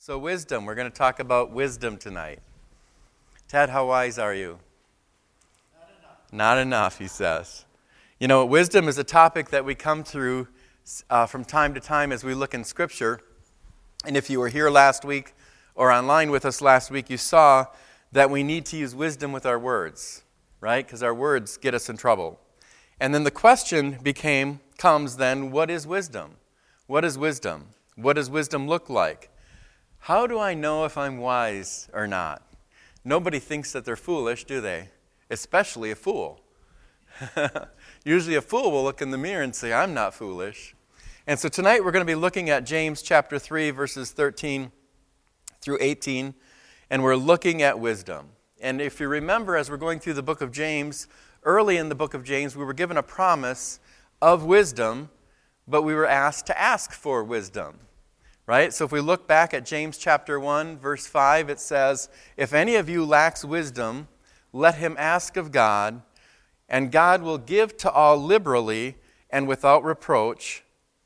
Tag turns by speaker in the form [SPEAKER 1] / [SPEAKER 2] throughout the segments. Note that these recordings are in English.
[SPEAKER 1] So wisdom, we're going to talk about wisdom tonight. Ted, how wise are you?
[SPEAKER 2] Not enough.
[SPEAKER 1] Not enough, he says. You know, wisdom is a topic that we come through from time to time as we look in Scripture. And if you were here last week or online with us last week, you saw that we need to use wisdom with our words, right? Because our words get us in trouble. And then the question comes then, what is wisdom? What is wisdom? What does wisdom look like? How do I know if I'm wise or not? Nobody thinks that they're foolish, do they? Especially a fool. Usually a fool will look in the mirror and say, I'm not foolish. And so tonight we're going to be looking at James chapter 3, verses 13 through 18, and we're looking at wisdom. And if you remember, as we're going through the book of James, early in the book of James, we were given a promise of wisdom, but we were asked to ask for wisdom. Right? So if we look back at James chapter 1, verse 5, it says, if any of you lacks wisdom, let him ask of God, and God will give to all liberally and without reproach.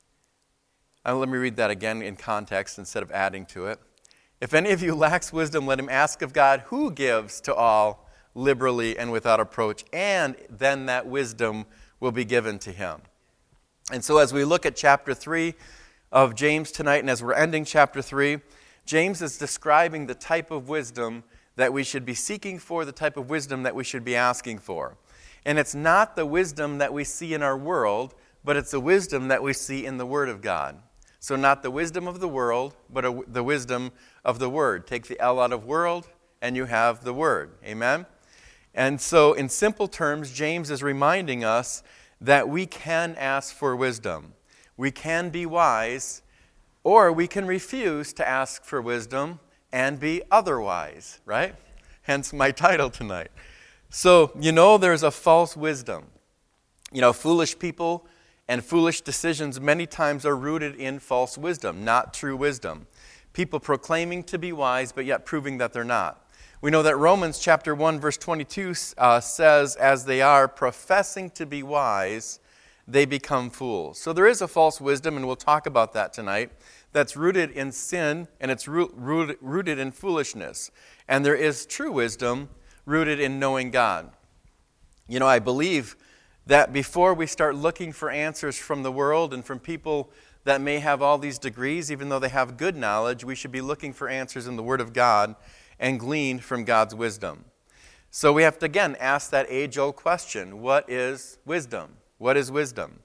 [SPEAKER 1] Let me read that again in context instead of adding to it. If any of you lacks wisdom, let him ask of God, who gives to all liberally and without reproach, and then that wisdom will be given to him. And so as we look at chapter 3 of James tonight, and as we're ending chapter 3, James is describing the type of wisdom that we should be seeking for, the type of wisdom that we should be asking for. And it's not the wisdom that we see in our world, but it's the wisdom that we see in the Word of God. So not the wisdom of the world, but the wisdom of the Word. Take the L out of world, and you have the Word. Amen? And so in simple terms, James is reminding us that we can ask for wisdom. We can be wise, or we can refuse to ask for wisdom and be otherwise, right? Hence my title tonight. So, there's a false wisdom. Foolish people and foolish decisions many times are rooted in false wisdom, not true wisdom. People proclaiming to be wise, but yet proving that they're not. We know that Romans chapter 1, verse 22 says, as they are professing to be wise, they become fools. So there is a false wisdom, and we'll talk about that tonight, that's rooted in sin, and it's rooted in foolishness. And there is true wisdom rooted in knowing God. I believe that before we start looking for answers from the world and from people that may have all these degrees, even though they have good knowledge, we should be looking for answers in the Word of God and glean from God's wisdom. So we have to, again, ask that age-old question, what is wisdom? What is wisdom?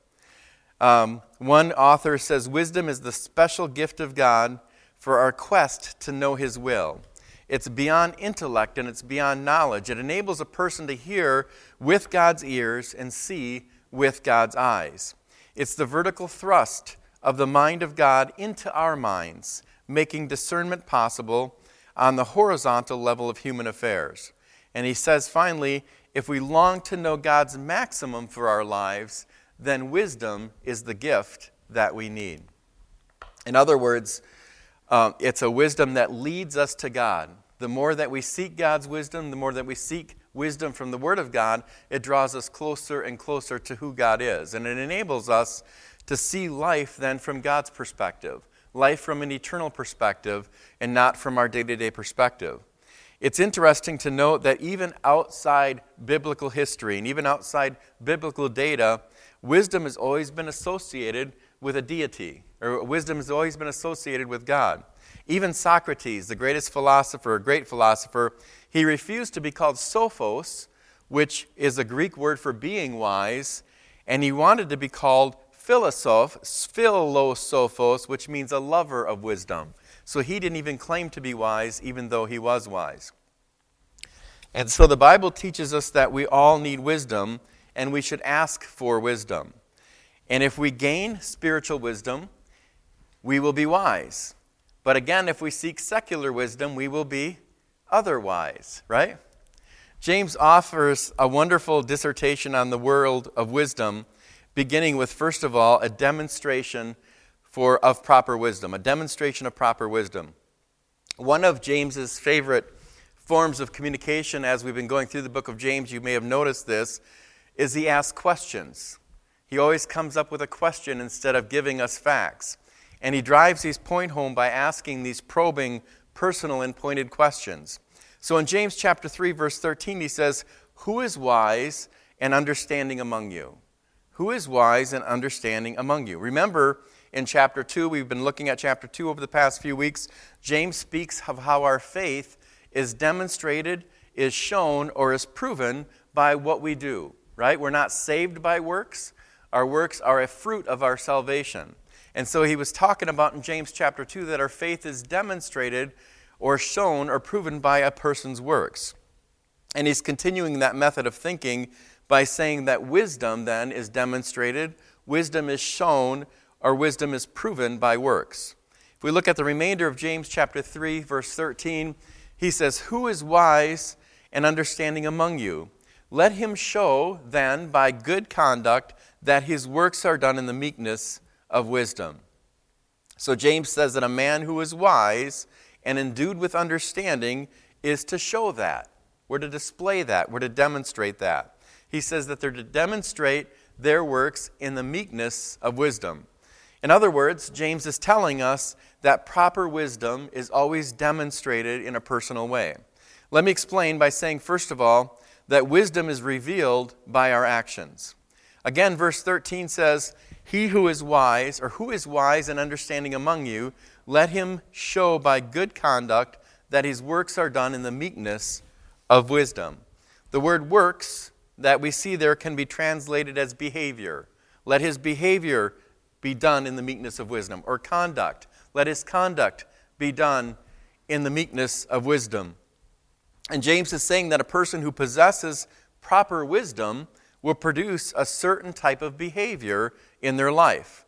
[SPEAKER 1] One author says, wisdom is the special gift of God for our quest to know His will. It's beyond intellect and it's beyond knowledge. It enables a person to hear with God's ears and see with God's eyes. It's the vertical thrust of the mind of God into our minds, making discernment possible on the horizontal level of human affairs. And he says, finally, if we long to know God's maximum for our lives, then wisdom is the gift that we need. In other words, it's a wisdom that leads us to God. The more that we seek God's wisdom, the more that we seek wisdom from the Word of God, it draws us closer and closer to who God is. And it enables us to see life then from God's perspective, life from an eternal perspective, and not from our day-to-day perspective. It's interesting to note that even outside biblical history and even outside biblical data, wisdom has always been associated with a deity, or wisdom has always been associated with God. Even Socrates, the great philosopher, he refused to be called Sophos, which is a Greek word for being wise, and he wanted to be called Philosophos, which means a lover of wisdom. So he didn't even claim to be wise, even though he was wise. And so the Bible teaches us that we all need wisdom, and we should ask for wisdom. And if we gain spiritual wisdom, we will be wise. But again, if we seek secular wisdom, we will be otherwise, right? James offers a wonderful dissertation on the world of wisdom, beginning with, first of all, a demonstration of proper wisdom, a demonstration of proper wisdom. One of James's favorite forms of communication as we've been going through the book of James, you may have noticed this, is he asks questions. He always comes up with a question instead of giving us facts. And he drives his point home by asking these probing, personal, and pointed questions. So in James chapter 3, verse 13, he says, "Who is wise and understanding among you?" Who is wise and understanding among you? Remember, in chapter 2, we've been looking at chapter 2 over the past few weeks, James speaks of how our faith is demonstrated, is shown, or is proven by what we do, right? We're not saved by works. Our works are a fruit of our salvation. And so he was talking about in James chapter 2 that our faith is demonstrated or shown or proven by a person's works. And he's continuing that method of thinking by saying that wisdom then is demonstrated, wisdom is shown, or wisdom is proven by works. If we look at the remainder of James chapter 3, verse 13, he says, "Who is wise and understanding among you? Let him show then by good conduct that his works are done in the meekness of wisdom." So James says that a man who is wise and endued with understanding is to show that. We're to display that. We're to demonstrate that. He says that they're to demonstrate their works in the meekness of wisdom. In other words, James is telling us that proper wisdom is always demonstrated in a personal way. Let me explain by saying, first of all, that wisdom is revealed by our actions. Again, verse 13 says, "He who is wise, or who is wise and understanding among you, let him show by good conduct that his works are done in the meekness of wisdom." The word works that we see there can be translated as behavior. Let his behavior be done in the meekness of wisdom. Or conduct. Let his conduct be done in the meekness of wisdom. And James is saying that a person who possesses proper wisdom will produce a certain type of behavior in their life.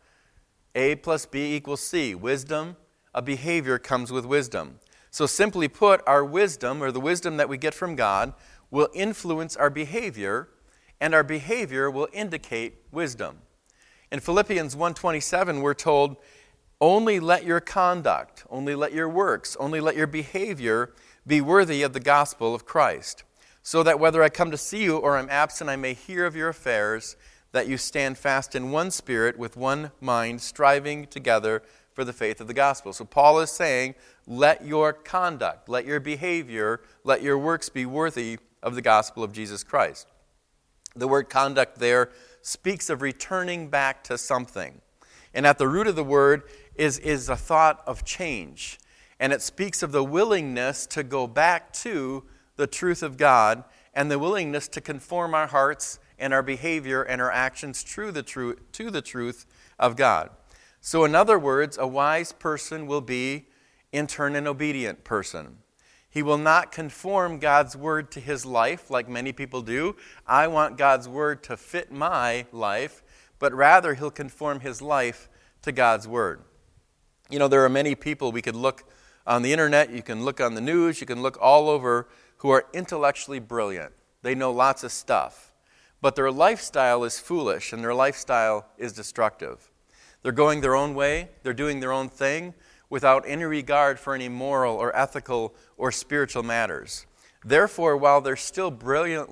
[SPEAKER 1] A plus B equals C. Wisdom, a behavior comes with wisdom. So simply put, our wisdom, or the wisdom that we get from God, will influence our behavior, and our behavior will indicate wisdom. In Philippians 1:27, we're told, "Only let your conduct, only let your works, only let your behavior be worthy of the gospel of Christ, so that whether I come to see you or am absent, I may hear of your affairs, that you stand fast in one spirit, with one mind, striving together for the faith of the gospel." So Paul is saying, let your conduct, let your behavior, let your works be worthy of the gospel of Jesus Christ. The word conduct there speaks of returning back to something. And at the root of the word is a thought of change. And it speaks of the willingness to go back to the truth of God and the willingness to conform our hearts and our behavior and our actions to the truth of God. So in other words, a wise person will be, in turn, an obedient person. He will not conform God's word to his life like many people do. I want God's word to fit my life, but rather he'll conform his life to God's word. You know, there are many people, we could look on the internet, you can look on the news, you can look all over, who are intellectually brilliant. They know lots of stuff, but their lifestyle is foolish and their lifestyle is destructive. They're going their own way, they're doing their own thing, without any regard for any moral or ethical or spiritual matters. Therefore, while they're still brilliant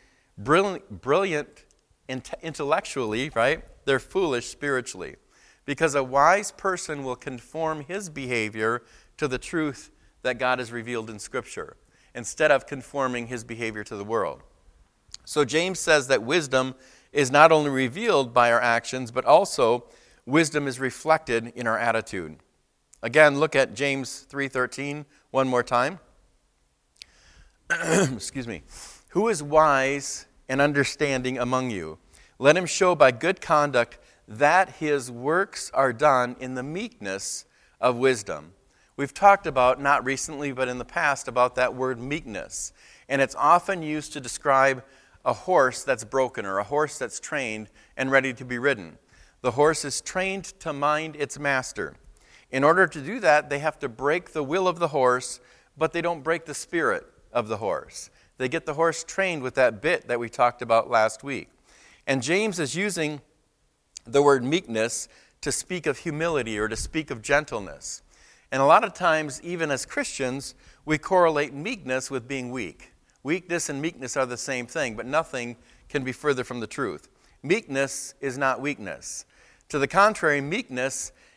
[SPEAKER 1] intellectually, right, they're foolish spiritually. Because a wise person will conform his behavior to the truth that God has revealed in Scripture, instead of conforming his behavior to the world. So James says that wisdom is not only revealed by our actions, but also wisdom is reflected in our attitude. Again, look at James 3:13 one more time. Excuse me. "Who is wise and understanding among you? Let him show by good conduct that his works are done in the meekness of wisdom." We've talked about, not recently, but in the past, about that word meekness. And it's often used to describe a horse that's broken or a horse that's trained and ready to be ridden. The horse is trained to mind its master. In order to do that, they have to break the will of the horse, but they don't break the spirit of the horse. They get the horse trained with that bit that we talked about last week. And James is using the word meekness to speak of humility or to speak of gentleness. And a lot of times, even as Christians, we correlate meekness with being weak. Weakness and meekness are the same thing, but nothing can be further from the truth. Meekness is not weakness. To the contrary, meekness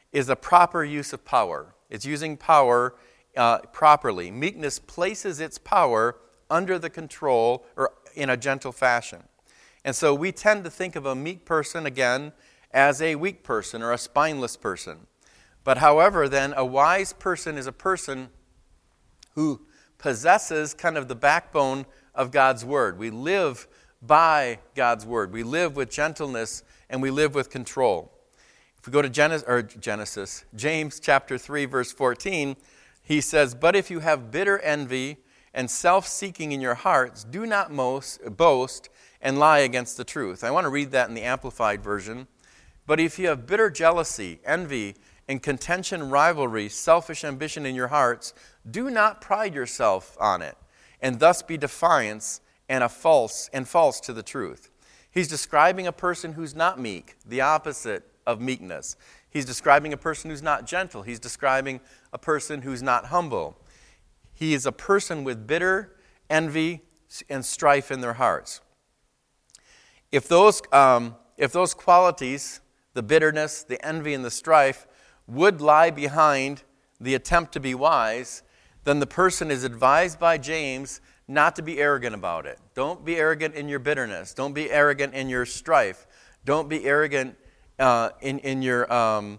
[SPEAKER 1] is a proper use of power. It's using power properly. Meekness places its power under the control or in a gentle fashion. And so we tend to think of a meek person, again, as a weak person or a spineless person. But however, then, a wise person is a person who possesses kind of the backbone of God's Word. We live by God's Word. We live with gentleness and we live with control. If we go to James chapter 3, verse 14, he says, "But if you have bitter envy and self-seeking in your hearts, do not boast and lie against the truth." I want to read that in the Amplified Version. "But if you have bitter jealousy, envy, and contention, rivalry, selfish ambition in your hearts, do not pride yourself on it, and thus be defiance and false to the truth." He's describing a person who's not meek, the opposite of meekness. He's describing a person who's not gentle. He's describing a person who's not humble. He is a person with bitter envy and strife in their hearts. If those qualities, the bitterness, the envy, and the strife, would lie behind the attempt to be wise, then the person is advised by James not to be arrogant about it. Don't be arrogant in your bitterness. Don't be arrogant in your strife. Don't be arrogant in your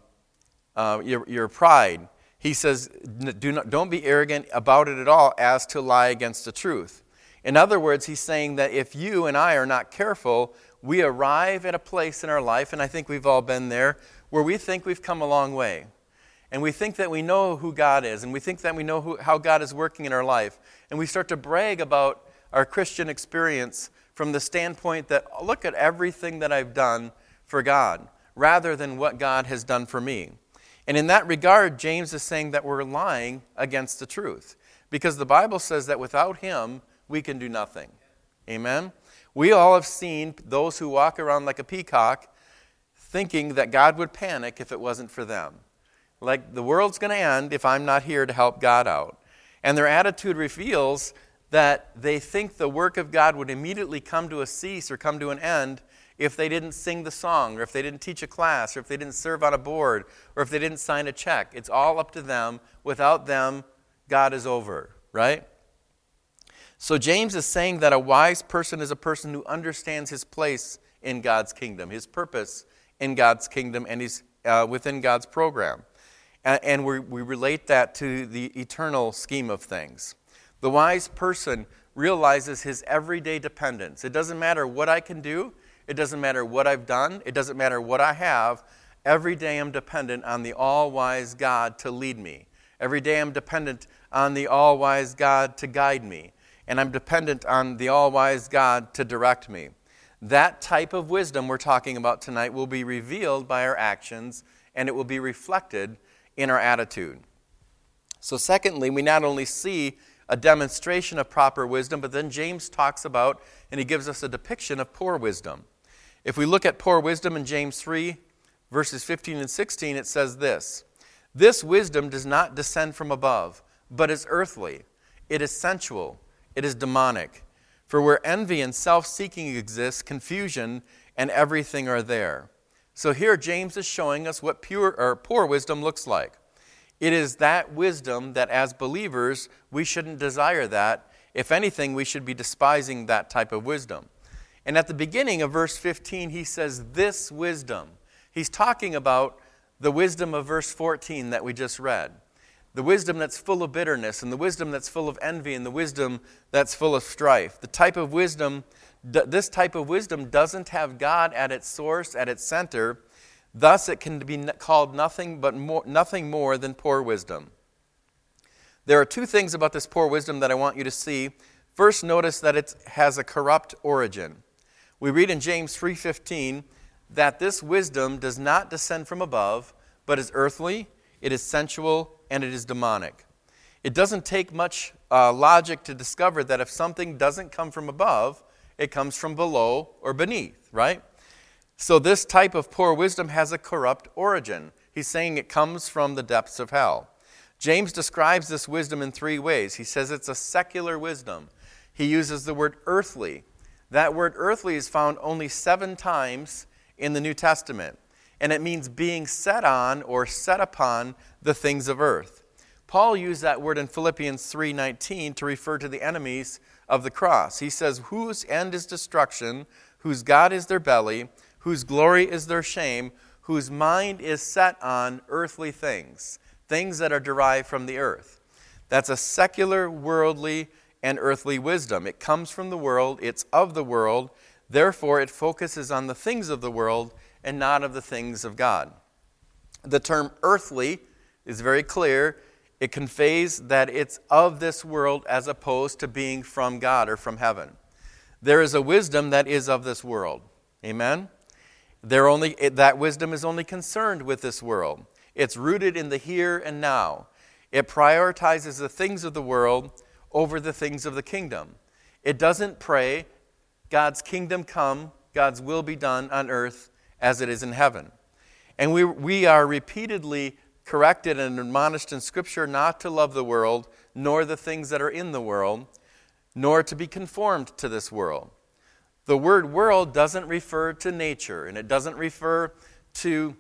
[SPEAKER 1] pride. He says, don't be arrogant about it at all as to lie against the truth. In other words, he's saying that if you and I are not careful, we arrive at a place in our life, and I think we've all been there, where we think we've come a long way. And we think that we know who God is, and we think that we know how God is working in our life. And we start to brag about our Christian experience from the standpoint that, look at everything that I've done for God, rather than what God has done for me. And in that regard, James is saying that we're lying against the truth, because the Bible says that without Him, we can do nothing. Amen? We all have seen those who walk around like a peacock thinking that God would panic if it wasn't for them. Like, the world's going to end if I'm not here to help God out. And their attitude reveals that they think the work of God would immediately come to a cease or come to an end if they didn't sing the song, or if they didn't teach a class, or if they didn't serve on a board, or if they didn't sign a check. It's all up to them. Without them, God is over, right? So James is saying that a wise person is a person who understands his place in God's kingdom, his purpose in God's kingdom, and he's within God's program. And we relate that to the eternal scheme of things. The wise person realizes his everyday dependence. It doesn't matter what I can do. It doesn't matter what I've done. It doesn't matter what I have. Every day I'm dependent on the all-wise God to lead me. Every day I'm dependent on the all-wise God to guide me. And I'm dependent on the all-wise God to direct me. That type of wisdom we're talking about tonight will be revealed by our actions, and it will be reflected in our attitude. So secondly, we not only see a demonstration of proper wisdom, but then James talks about, and he gives us a depiction of poor wisdom. If we look at poor wisdom in James 3, verses 15 and 16, it says this: "This wisdom does not descend from above, but is earthly. It is sensual. It is demonic. For where envy and self-seeking exist, confusion and everything are there." So here James is showing us what poor wisdom looks like. It is that wisdom that as believers, we shouldn't desire that. If anything, we should be despising that type of wisdom. And at the beginning of verse 15, he says, "this wisdom." He's talking about the wisdom of verse 14 that we just read. The wisdom that's full of bitterness, and the wisdom that's full of envy, and the wisdom that's full of strife. This type of wisdom doesn't have God at its source, at its center. Thus, it can be called nothing more than poor wisdom. There are two things about this poor wisdom that I want you to see. First, notice that it has a corrupt origin. We read in James 3:15 that this wisdom does not descend from above, but is earthly, it is sensual, and it is demonic. It doesn't take much logic to discover that if something doesn't come from above, it comes from below or beneath, right? So this type of poor wisdom has a corrupt origin. He's saying it comes from the depths of hell. James describes this wisdom in three ways. He says it's a secular wisdom. He uses the word earthly. That word earthly is found only 7 times in the New Testament. and it means being set on or set upon the things of earth. Paul used that word in Philippians 3:19 to refer to the enemies of the cross. He says, whose end is destruction, whose God is their belly, whose glory is their shame, whose mind is set on earthly things, things that are derived from the earth. That's a secular, worldly, and earthly wisdom. It comes from the world, it's of the world, therefore it focuses on the things of the world and not of the things of God. The term earthly is very clear. It conveys that it's of this world as opposed to being from God or from heaven. There is a wisdom that is of this world. Amen? That wisdom is only concerned with this world. It's rooted in the here and now. It prioritizes the things of the world over the things of the kingdom. It doesn't pray, God's kingdom come, God's will be done on earth as it is in heaven. And we are repeatedly corrected and admonished in Scripture not to love the world, nor the things that are in the world, nor to be conformed to this world. The word world doesn't refer to nature, and it doesn't refer to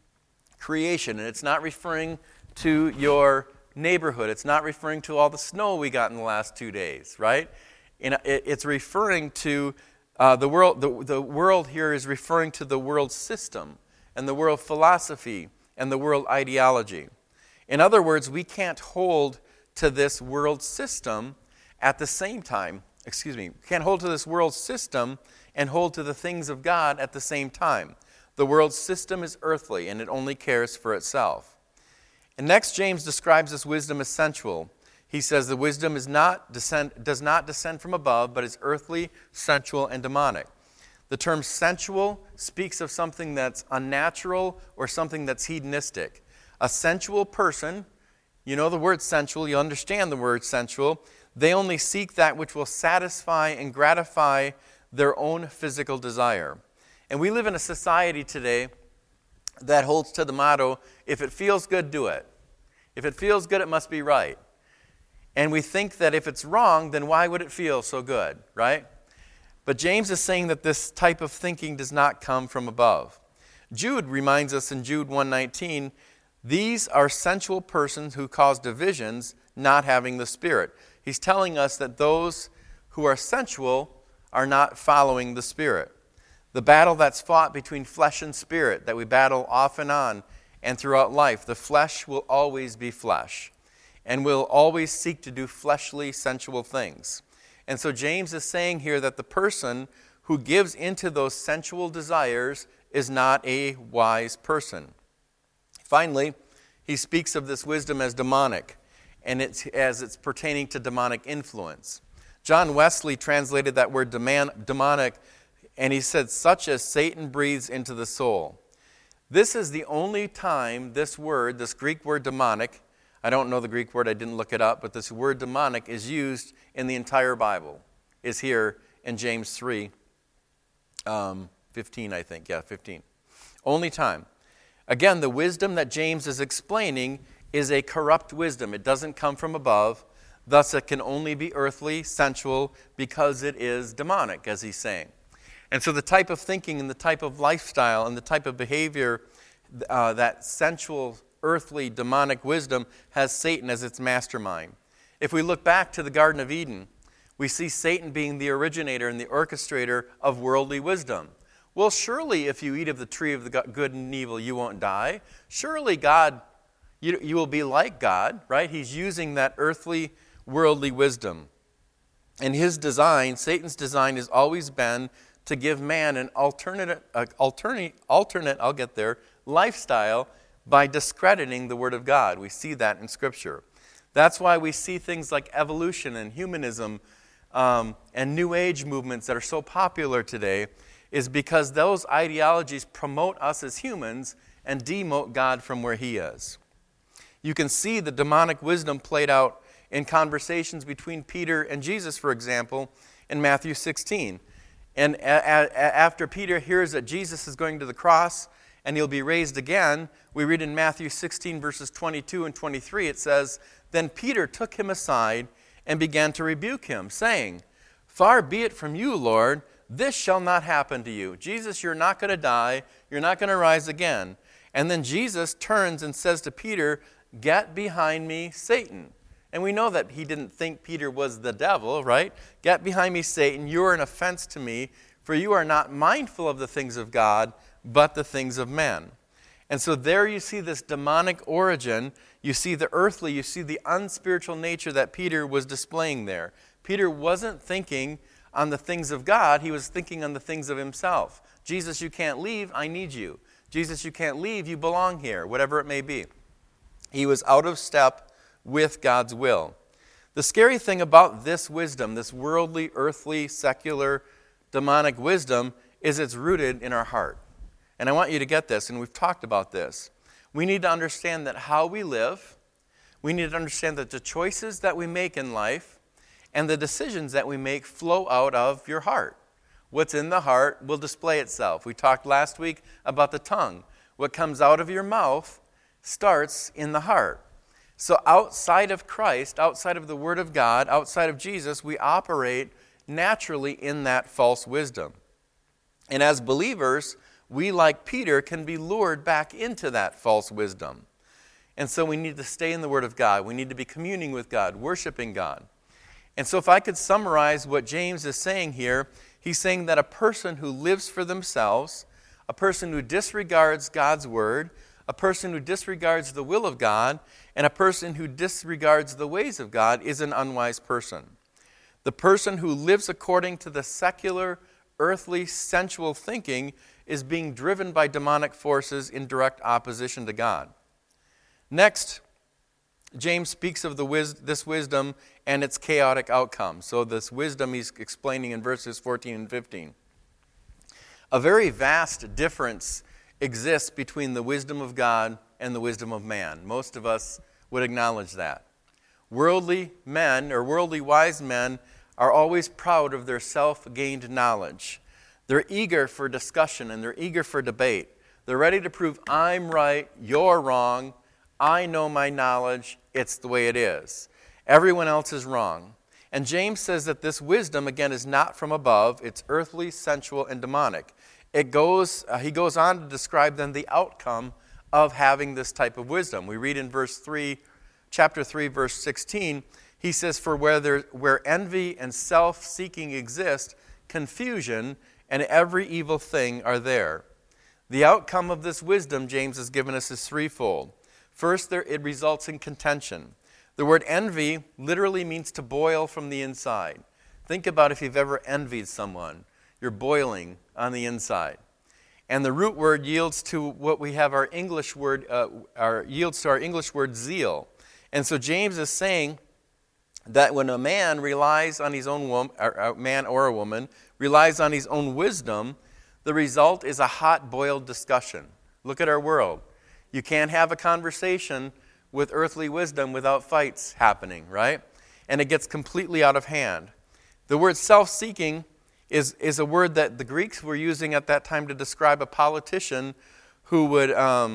[SPEAKER 1] creation, and it's not referring to your neighborhood. It's not referring to all the snow we got in the last 2 days, right? And it's referring to the world. The world here is referring to the world system and the world philosophy and the world ideology. In other words, we can't hold to this world system at the same time. We can't hold to this world system and hold to the things of God at the same time. The world system is earthly, and it only cares for itself. And next, James describes this wisdom as sensual. He says the wisdom does not descend from above, but is earthly, sensual, and demonic. The term sensual speaks of something that's unnatural or something that's hedonistic. A sensual person, you know the word sensual, you understand the word sensual, they only seek that which will satisfy and gratify their own physical desire. And we live in a society today that holds to the motto, if it feels good, do it. If it feels good, it must be right. And we think that if it's wrong, then why would it feel so good, right? But James is saying that this type of thinking does not come from above. Jude reminds us in Jude 1:19, these are sensual persons who cause divisions, not having the Spirit. He's telling us that those who are sensual are not following the Spirit. The battle that's fought between flesh and spirit, that we battle off and on and throughout life, the flesh will always be flesh and will always seek to do fleshly, sensual things. And so James is saying here that the person who gives into those sensual desires is not a wise person. Finally, he speaks of this wisdom as demonic, and it's pertaining to demonic influence. John Wesley translated that word demonic, and he said, such as Satan breathes into the soul. This is the only time this Greek word demonic, I don't know the Greek word, I didn't look it up, but this word demonic is used in the entire Bible, is here in James 3, 15, I think. Yeah, 15. Only time. Again, the wisdom that James is explaining is a corrupt wisdom. It doesn't come from above. Thus, it can only be earthly, sensual, because it is demonic, as he's saying. And so the type of thinking and the type of lifestyle and the type of behavior, that sensual, earthly, demonic wisdom has Satan as its mastermind. If we look back to the Garden of Eden, we see Satan being the originator and the orchestrator of worldly wisdom. Well, surely if you eat of the tree of the good and evil, you won't die. Surely God, you will be like God, right? He's using that earthly, worldly wisdom. And his design, Satan's design, has always been to give man an alternate, lifestyle by discrediting the Word of God. We see that in Scripture. That's why we see things like evolution and humanism and New Age movements that are so popular today, is because those ideologies promote us as humans and demote God from where He is. You can see the demonic wisdom played out in conversations between Peter and Jesus, for example, in Matthew 16. And after Peter hears that Jesus is going to the cross and he'll be raised again, we read in Matthew 16, verses 22 and 23, it says, then Peter took him aside and began to rebuke him, saying, far be it from you, Lord, this shall not happen to you. Jesus, you're not going to die. You're not going to rise again. And then Jesus turns and says to Peter, get behind me, Satan. And we know that he didn't think Peter was the devil, right? Get behind me, Satan. You are an offense to me, for you are not mindful of the things of God, but the things of men. And so there you see this demonic origin. You see the earthly, you see the unspiritual nature that Peter was displaying there. Peter wasn't thinking on the things of God. He was thinking on the things of himself. Jesus, you can't leave. I need you. Jesus, you can't leave. You belong here, whatever it may be. He was out of step with God's will. The scary thing about this wisdom, this worldly, earthly, secular, demonic wisdom, is it's rooted in our heart. And I want you to get this, and we've talked about this. We need to understand that how we live, we need to understand that the choices that we make in life and the decisions that we make flow out of your heart. What's in the heart will display itself. We talked last week about the tongue. What comes out of your mouth starts in the heart. So outside of Christ, outside of the Word of God, outside of Jesus, we operate naturally in that false wisdom. And as believers, we, like Peter, can be lured back into that false wisdom. And so we need to stay in the Word of God. We need to be communing with God, worshiping God. And so if I could summarize what James is saying here, he's saying that a person who lives for themselves, a person who disregards God's Word, a person who disregards the will of God, and a person who disregards the ways of God is an unwise person. The person who lives according to the secular, earthly, sensual thinking is being driven by demonic forces in direct opposition to God. Next, James speaks of this wisdom and its chaotic outcome. So this wisdom he's explaining in verses 14 and 15. A very vast difference exists between the wisdom of God and the wisdom of man. Most of us would acknowledge that. Worldly men or worldly wise men are always proud of their self-gained knowledge. They're eager for discussion and they're eager for debate. They're ready to prove I'm right, you're wrong, I know my knowledge, it's the way it is. Everyone else is wrong. And James says that this wisdom, again, is not from above. It's earthly, sensual, and demonic. He goes on to describe then the outcome of having this type of wisdom. We read in chapter 3, verse 16, he says, for where envy and self-seeking exist, confusion and every evil thing are there. The outcome of this wisdom, James has given us, is threefold. First, it results in contention. The word envy literally means to boil from the inside. Think about if you've ever envied someone. You're boiling on the inside. And the root word yields to what we have our English word, yields to our English word zeal. And so James is saying that when a man relies on his own woman, a man or a woman relies on his own wisdom, the result is a hot-boiled discussion. Look at our world. You can't have a conversation with earthly wisdom without fights happening, right? And it gets completely out of hand. The word self-seeking is a word that the Greeks were using at that time to describe a politician who would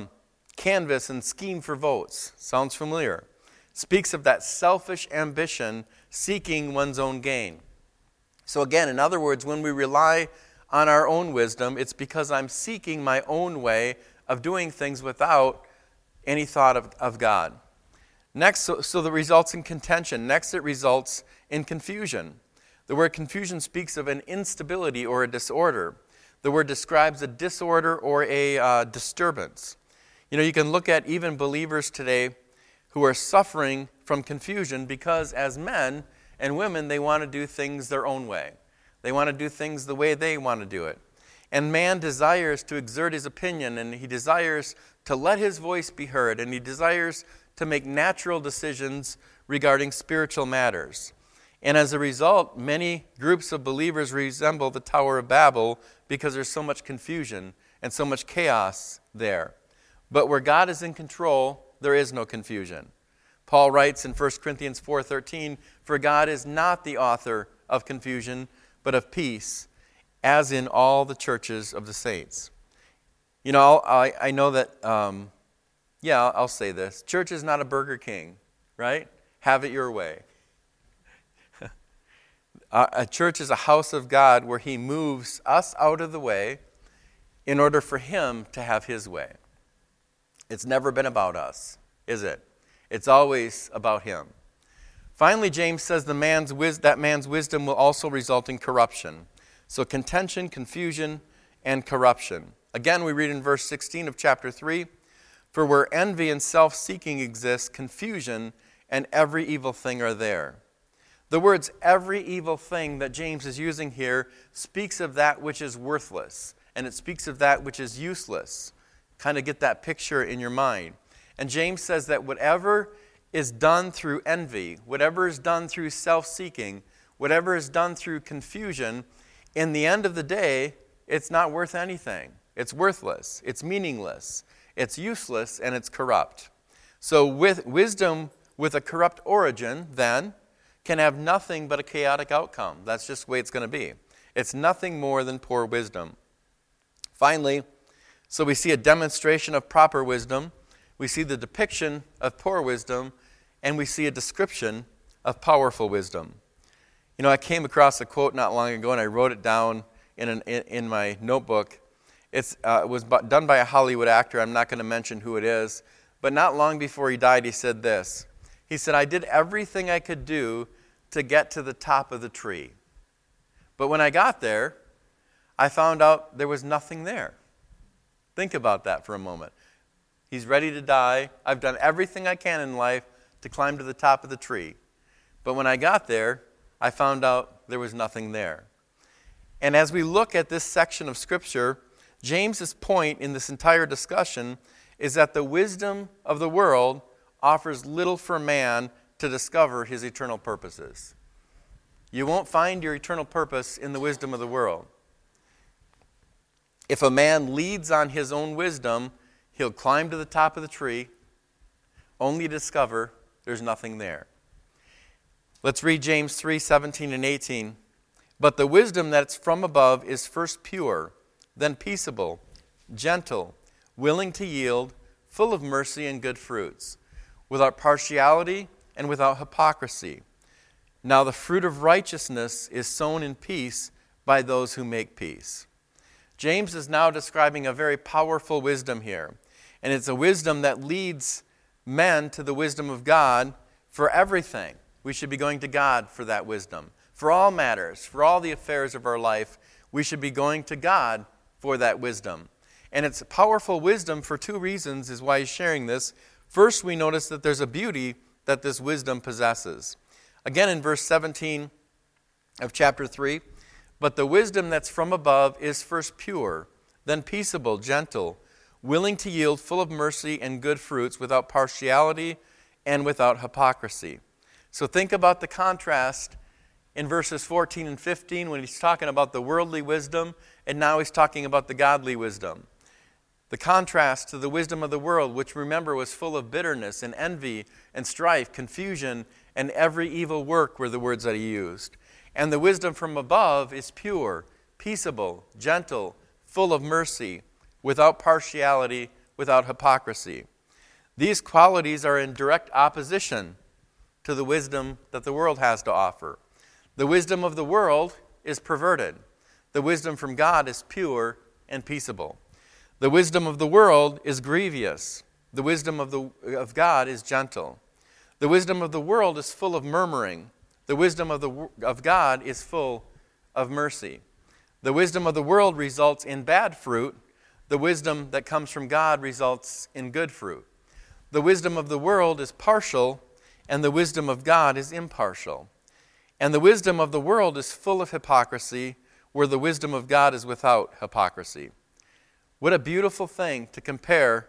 [SPEAKER 1] canvass and scheme for votes. Sounds familiar. Speaks of that selfish ambition seeking one's own gain. So again, in other words, when we rely on our own wisdom, it's because I'm seeking my own way of doing things without any thought of God. Next, so the results in contention. Next, it results in confusion. The word confusion speaks of an instability or a disorder. The word describes a disorder or a disturbance. You know, you can look at even believers today who are suffering from confusion because as men and women, they want to do things their own way. They want to do things the way they want to do it. And man desires to exert his opinion, and he desires to let his voice be heard, and he desires to make natural decisions regarding spiritual matters. And as a result, many groups of believers resemble the Tower of Babel because there's so much confusion and so much chaos there. But where God is in control, there is no confusion. Paul writes in 1 Corinthians 4:13, "For God is not the author of confusion, but of peace, as in all the churches of the saints." You know, I know that, I'll say this. Church is not a Burger King, right? Have it your way. A church is a house of God where he moves us out of the way in order for him to have his way. It's never been about us, is it? It's always about him. Finally, James says that man's wisdom will also result in corruption. So contention, confusion, and corruption. Again, we read in verse 16 of chapter 3, "For where envy and self-seeking exist, confusion and every evil thing are there." The words "every evil thing" that James is using here speaks of that which is worthless, and it speaks of that which is useless. Kind of get that picture in your mind. And James says that whatever is done through envy, whatever is done through self-seeking, whatever is done through confusion, in the end of the day, it's not worth anything. It's worthless. It's meaningless. It's useless, and it's corrupt. So with wisdom with a corrupt origin, then, can have nothing but a chaotic outcome. That's just the way it's going to be. It's nothing more than poor wisdom. Finally, so we see a demonstration of proper wisdom, we see the depiction of poor wisdom, and we see a description of powerful wisdom. You know, I came across a quote not long ago, and I wrote it down in my notebook. It was done by a Hollywood actor. I'm not going to mention who it is. But not long before he died, he said this. He said, "I did everything I could do to get to the top of the tree. But when I got there, I found out there was nothing there." Think about that for a moment. He's ready to die. I've done everything I can in life to climb to the top of the tree. But when I got there, I found out there was nothing there. And as we look at this section of Scripture, James's point in this entire discussion is that the wisdom of the world offers little for man to discover his eternal purposes. You won't find your eternal purpose in the wisdom of the world. If a man leads on his own wisdom, he'll climb to the top of the tree, only to discover there's nothing there. Let's read James 3:17 and 18. "But the wisdom that's from above is first pure, then peaceable, gentle, willing to yield, full of mercy and good fruits, without partiality and without hypocrisy. Now the fruit of righteousness is sown in peace by those who make peace." James is now describing a very powerful wisdom here. And it's a wisdom that leads men to the wisdom of God for everything. We should be going to God for that wisdom. For all matters, for all the affairs of our life, we should be going to God for that wisdom. And it's powerful wisdom for two reasons is why he's sharing this. First, we notice that there's a beauty that this wisdom possesses. Again, in verse 17 of chapter 3, "But the wisdom that's from above is first pure, then peaceable, gentle, willing to yield, full of mercy and good fruits, without partiality and without hypocrisy." So think about the contrast in verses 14 and 15 when he's talking about the worldly wisdom, and now he's talking about the godly wisdom. The contrast to the wisdom of the world, which remember was full of bitterness and envy and strife, confusion, and every evil work were the words that he used. And the wisdom from above is pure, peaceable, gentle, full of mercy, without partiality, without hypocrisy. These qualities are in direct opposition to the wisdom that the world has to offer. The wisdom of the world is perverted. The wisdom from God is pure and peaceable. The wisdom of the world is grievous. The wisdom of God is gentle. The wisdom of the world is full of murmuring. The wisdom of God is full of mercy. The wisdom of the world results in bad fruit. The wisdom that comes from God results in good fruit. The wisdom of the world is partial, and the wisdom of God is impartial. And the wisdom of the world is full of hypocrisy, where the wisdom of God is without hypocrisy. What a beautiful thing to compare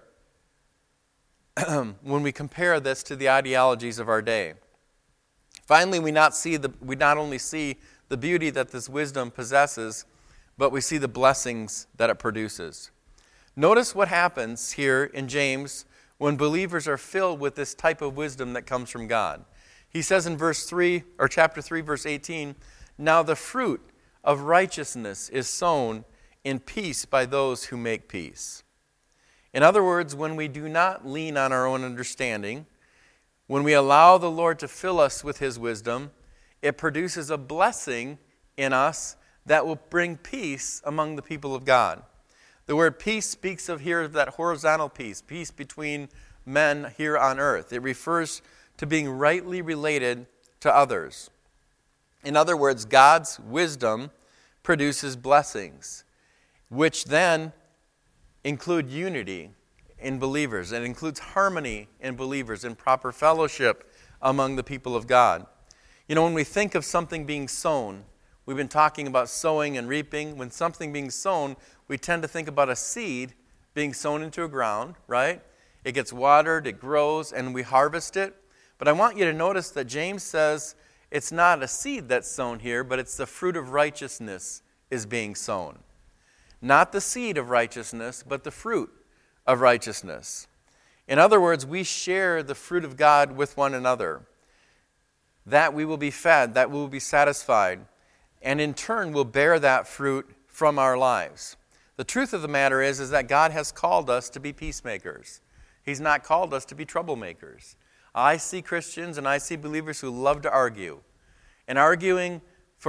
[SPEAKER 1] when we compare this to the ideologies of our day. Finally, we not only see the beauty that this wisdom possesses, but we see the blessings that it produces. Notice what happens here in James when believers are filled with this type of wisdom that comes from God. He says in chapter 3, verse 18, "Now the fruit of righteousness is sown in peace by those who make peace." In other words, when we do not lean on our own understanding, when we allow the Lord to fill us with his wisdom, it produces a blessing in us that will bring peace among the people of God. The word peace speaks of here that horizontal peace between men here on earth. It refers to being rightly related to others. In other words, God's wisdom produces blessings, which then include unity in believers. It includes harmony in believers and proper fellowship among the people of God. You know, when we think of something being sown, we've been talking about sowing and reaping. When something being sown, we tend to think about a seed being sown into a ground, right? It gets watered, it grows, and we harvest it. But I want you to notice that James says it's not a seed that's sown here, but it's the fruit of righteousness is being sown. Not the seed of righteousness, but the fruit of righteousness. In other words, we share the fruit of God with one another. That we will be fed, that we will be satisfied, and in turn will bear that fruit from our lives. The truth of the matter is that God has called us to be peacemakers. He's not called us to be troublemakers. I see Christians and I see believers who love to argue. And arguing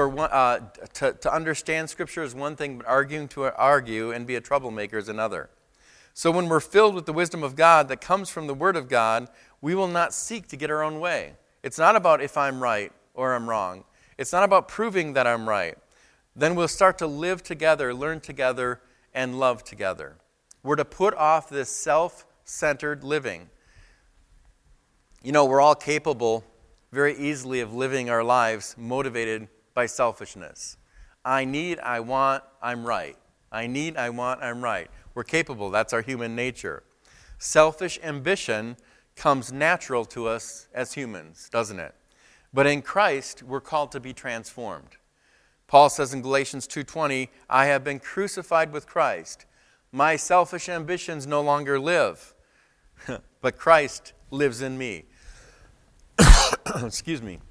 [SPEAKER 1] to understand Scripture is one thing, but arguing to argue and be a troublemaker is another. So when we're filled with the wisdom of God that comes from the Word of God, we will not seek to get our own way. It's not about if I'm right or I'm wrong. It's not about proving that I'm right. Then we'll start to live together, learn together, and love together. We're to put off this self-centered living. You know, we're all capable very easily of living our lives motivated by selfishness. I need, I want, I'm right. I need, I want, I'm right. We're capable. That's our human nature. Selfish ambition comes natural to us as humans, doesn't it? But in Christ, we're called to be transformed. Paul says in Galatians 2:20, I have been crucified with Christ. My selfish ambitions no longer live, but Christ lives in me. Excuse me.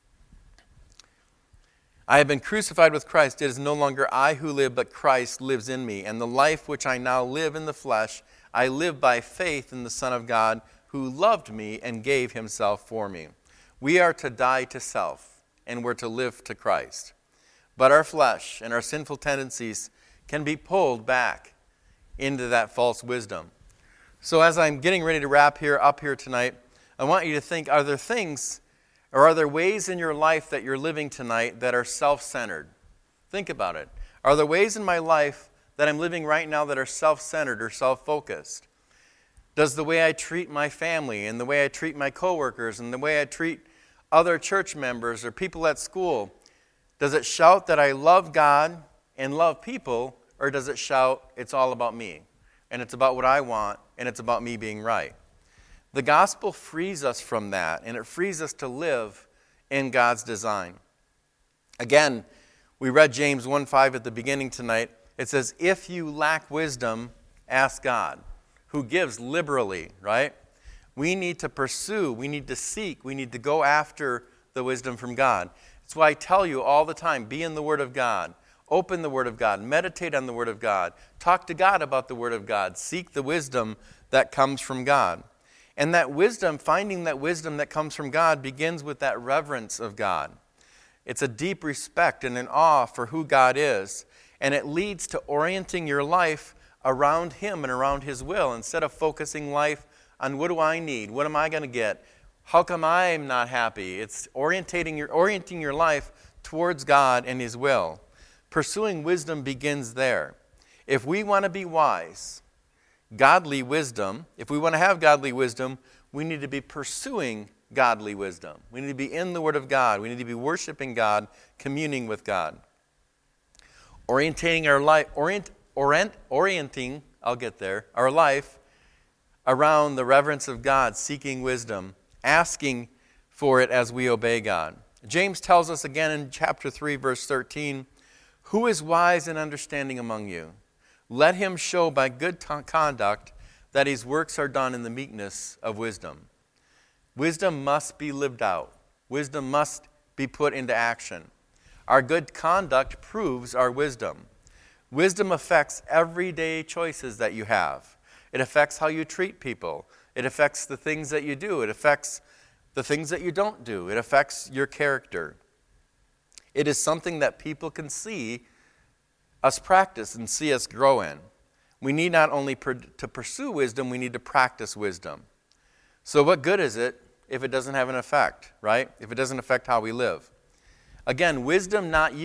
[SPEAKER 1] I have been crucified with Christ. It is no longer I who live, but Christ lives in me. And the life which I now live in the flesh, I live by faith in the Son of God, who loved me and gave himself for me. We are to die to self, and we're to live to Christ. But our flesh and our sinful tendencies can be pulled back into that false wisdom. So as I'm getting ready to wrap up here tonight, I want you to think, are there things or are there ways in your life that you're living tonight that are self-centered? Think about it. Are there ways in my life that I'm living right now that are self-centered or self-focused? Does the way I treat my family and the way I treat my coworkers and the way I treat other church members or people at school, does it shout that I love God and love people, or does it shout it's all about me and it's about what I want and it's about me being right? The gospel frees us from that, and it frees us to live in God's design. Again, we read James 1:5 at the beginning tonight. It says, if you lack wisdom, ask God, who gives liberally, right? We need to pursue, we need to seek, we need to go after the wisdom from God. That's why I tell you all the time, be in the Word of God. Open the Word of God. Meditate on the Word of God. Talk to God about the Word of God. Seek the wisdom that comes from God. And that wisdom, finding that wisdom that comes from God, begins with that reverence of God. It's a deep respect and an awe for who God is. And it leads to orienting your life around Him and around His will, instead of focusing life on what do I need? What am I going to get? How come I'm not happy? It's orienting your life towards God and His will. Pursuing wisdom begins there. If we want to be wise, godly wisdom, if we want to have godly wisdom, we need to be pursuing godly wisdom. We need to be in the Word of God. We need to be worshiping God, communing with God. Orienting our life around the reverence of God, seeking wisdom, asking for it as we obey God. James tells us again in chapter 3, verse 13, who is wise and understanding among you? Let him show by good conduct that his works are done in the meekness of wisdom. Wisdom must be lived out. Wisdom must be put into action. Our good conduct proves our wisdom. Wisdom affects everyday choices that you have. It affects how you treat people. It affects the things that you do. It affects the things that you don't do. It affects your character. It is something that people can see us practice and see us grow in. We need not only to pursue wisdom, we need to practice wisdom. So what good is it if it doesn't have an effect, right? If it doesn't affect how we live. Again, wisdom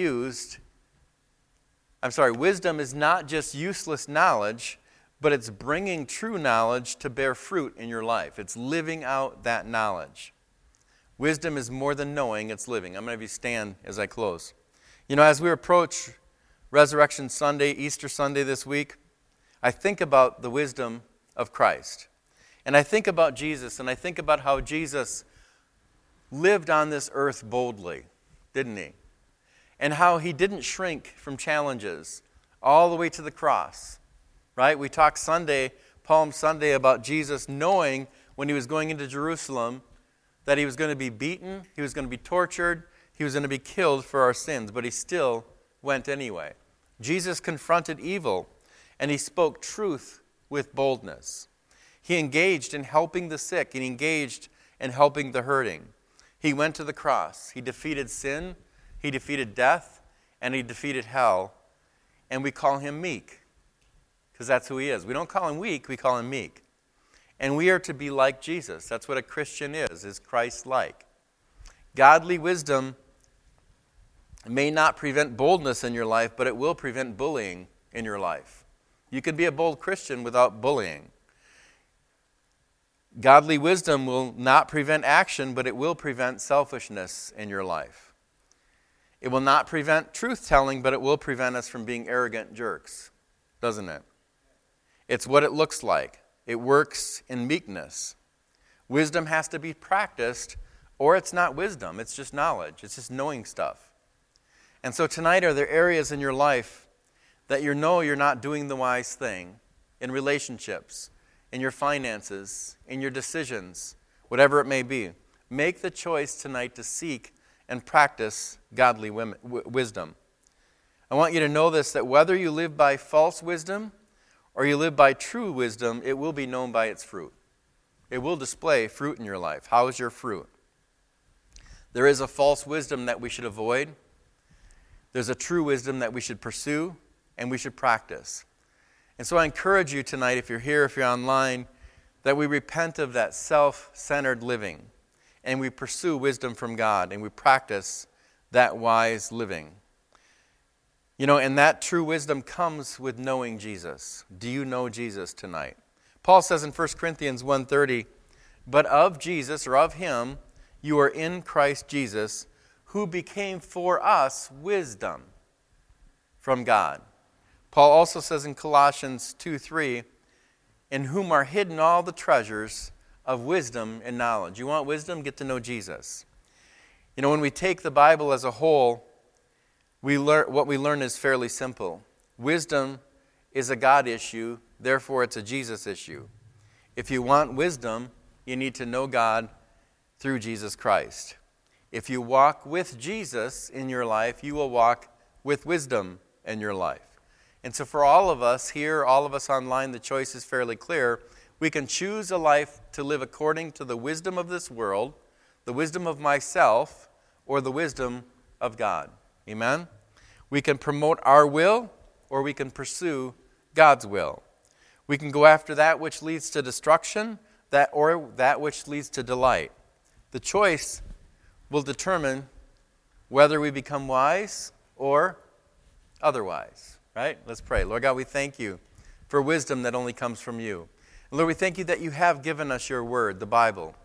[SPEAKER 1] is not just useless knowledge, but it's bringing true knowledge to bear fruit in your life. It's living out that knowledge. Wisdom is more than knowing, it's living. I'm going to have you stand as I close. As we approach Resurrection Sunday, Easter Sunday this week, I think about the wisdom of Christ. And I think about Jesus, and I think about how Jesus lived on this earth boldly, didn't he? And how he didn't shrink from challenges all the way to the cross, right? We talked Palm Sunday, about Jesus knowing when he was going into Jerusalem that he was going to be beaten, he was going to be tortured, he was going to be killed for our sins, but he still went anyway. Jesus confronted evil, and he spoke truth with boldness. He engaged in helping the sick, and he engaged in helping the hurting. He went to the cross. He defeated sin, he defeated death, and he defeated hell, and we call him meek, because that's who he is. We don't call him weak, we call him meek. And we are to be like Jesus. That's what a Christian is Christ-like. Godly wisdom may not prevent boldness in your life, but it will prevent bullying in your life. You can be a bold Christian without bullying. Godly wisdom will not prevent action, but it will prevent selfishness in your life. It will not prevent truth-telling, but it will prevent us from being arrogant jerks, doesn't it? It's what it looks like. It works in meekness. Wisdom has to be practiced, or it's not wisdom. It's just knowledge. It's just knowing stuff. And so tonight, are there areas in your life that you know you're not doing the wise thing in relationships, in your finances, in your decisions, whatever it may be? Make the choice tonight to seek and practice godly wisdom. I want you to know this, that whether you live by false wisdom or you live by true wisdom, it will be known by its fruit. It will display fruit in your life. How is your fruit? There is a false wisdom that we should avoid. There's a true wisdom that we should pursue and we should practice. And so I encourage you tonight, if you're here, if you're online, that we repent of that self-centered living and we pursue wisdom from God and we practice that wise living. And that true wisdom comes with knowing Jesus. Do you know Jesus tonight? Paul says in 1 Corinthians 1:30, "But of Jesus," or of him, "you are in Christ Jesus, who became for us wisdom from God." Paul also says in Colossians 2:3, "In whom are hidden all the treasures of wisdom and knowledge." You want wisdom? Get to know Jesus. When we take the Bible as a whole, what we learn is fairly simple. Wisdom is a God issue, therefore it's a Jesus issue. If you want wisdom, you need to know God through Jesus Christ. If you walk with Jesus in your life, you will walk with wisdom in your life. And so for all of us here, all of us online, the choice is fairly clear. We can choose a life to live according to the wisdom of this world, the wisdom of myself, or the wisdom of God. Amen? We can promote our will, or we can pursue God's will. We can go after that which leads to destruction, or that which leads to delight. The choice will determine whether we become wise or otherwise. Right? Let's pray. Lord God, we thank you for wisdom that only comes from you. And Lord, we thank you that you have given us your word, the Bible.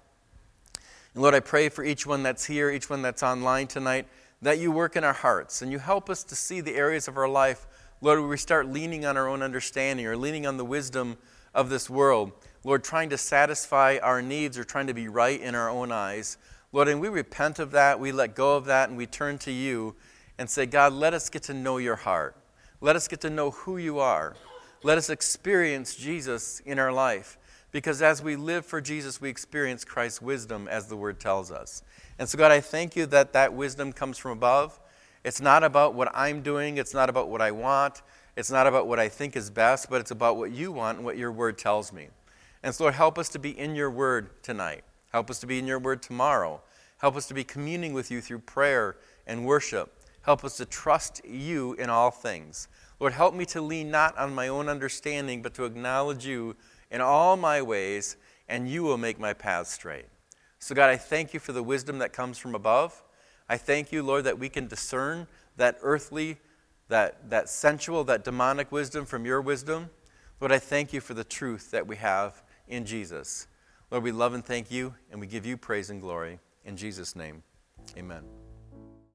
[SPEAKER 1] And Lord, I pray for each one that's here, each one that's online tonight, that you work in our hearts and you help us to see the areas of our life, Lord, where we start leaning on our own understanding or leaning on the wisdom of this world. Lord, trying to satisfy our needs or trying to be right in our own eyes. Lord, and we repent of that, we let go of that, and we turn to you and say, God, let us get to know your heart. Let us get to know who you are. Let us experience Jesus in our life. Because as we live for Jesus, we experience Christ's wisdom, as the word tells us. And so, God, I thank you that that wisdom comes from above. It's not about what I'm doing. It's not about what I want. It's not about what I think is best, but it's about what you want and what your word tells me. And so, Lord, help us to be in your word tonight. Help us to be in your word tomorrow. Help us to be communing with you through prayer and worship. Help us to trust you in all things. Lord, help me to lean not on my own understanding, but to acknowledge you in all my ways, and you will make my paths straight. So God, I thank you for the wisdom that comes from above. I thank you, Lord, that we can discern that earthly, that sensual, that demonic wisdom from your wisdom. Lord, I thank you for the truth that we have in Jesus. Lord, we love and thank you, and we give you praise and glory. In Jesus' name, amen.